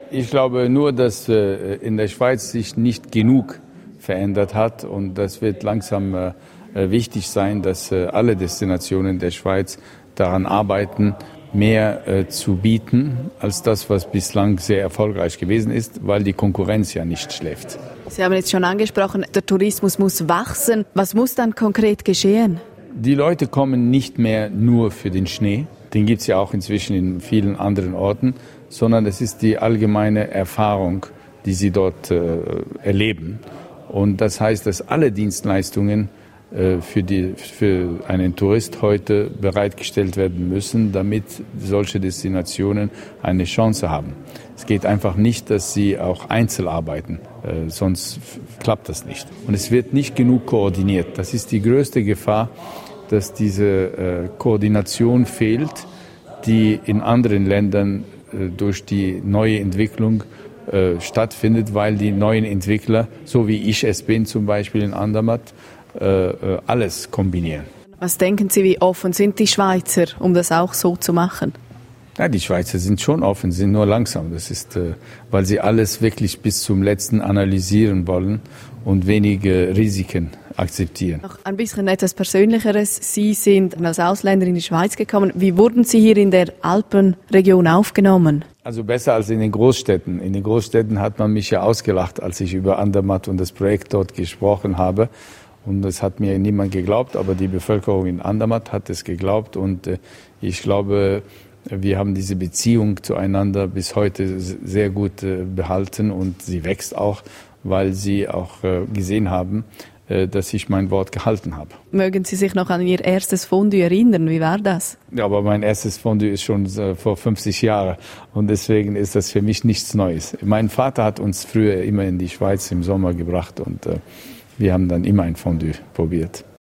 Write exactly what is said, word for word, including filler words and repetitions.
Ich glaube nur, dass äh, in der Schweiz sich nicht genug verändert hat und das wird langsam äh, wichtig sein, dass äh, alle Destinationen der Schweiz daran arbeiten, mehr äh, zu bieten als das, was bislang sehr erfolgreich gewesen ist, weil die Konkurrenz ja nicht schläft. Sie haben jetzt schon angesprochen, der Tourismus muss wachsen. Was muss dann konkret geschehen? Die Leute kommen nicht mehr nur für den Schnee, den gibt es ja auch inzwischen in vielen anderen Orten, sondern es ist die allgemeine Erfahrung, die sie dort äh, erleben. Und das heißt, dass alle Dienstleistungen äh, für, die, für einen Tourist heute bereitgestellt werden müssen, damit solche Destinationen eine Chance haben. Es geht einfach nicht, dass sie auch einzeln arbeiten, äh, sonst f- klappt das nicht. Und es wird nicht genug koordiniert. Das ist die größte Gefahr, dass diese äh, Koordination fehlt, die in anderen Ländern äh, durch die neue Entwicklung äh, stattfindet, weil die neuen Entwickler, so wie ich es bin zum Beispiel in Andermatt, äh, äh, alles kombinieren. Was denken Sie, wie offen sind die Schweizer, um das auch so zu machen? Ja, die Schweizer sind schon offen, sind nur langsam. Das ist, äh, weil sie alles wirklich bis zum Letzten analysieren wollen und wenige Risiken akzeptieren. Noch ein bisschen etwas Persönlicheres. Sie sind als Ausländer in die Schweiz gekommen. Wie wurden Sie hier in der Alpenregion aufgenommen? Also besser als in den Großstädten. In den Großstädten hat man mich ja ausgelacht, als ich über Andermatt und das Projekt dort gesprochen habe. Und das hat mir niemand geglaubt, aber die Bevölkerung in Andermatt hat es geglaubt. Und äh, ich glaube, wir haben diese Beziehung zueinander bis heute sehr gut äh, behalten und sie wächst auch, weil sie auch äh, gesehen haben, äh, dass ich mein Wort gehalten habe. Mögen Sie sich noch an Ihr erstes Fondue erinnern? Wie war das? Ja, aber mein erstes Fondue ist schon äh, vor fünfzig Jahren und deswegen ist das für mich nichts Neues. Mein Vater hat uns früher immer in die Schweiz im Sommer gebracht und äh, wir haben dann immer ein Fondue probiert.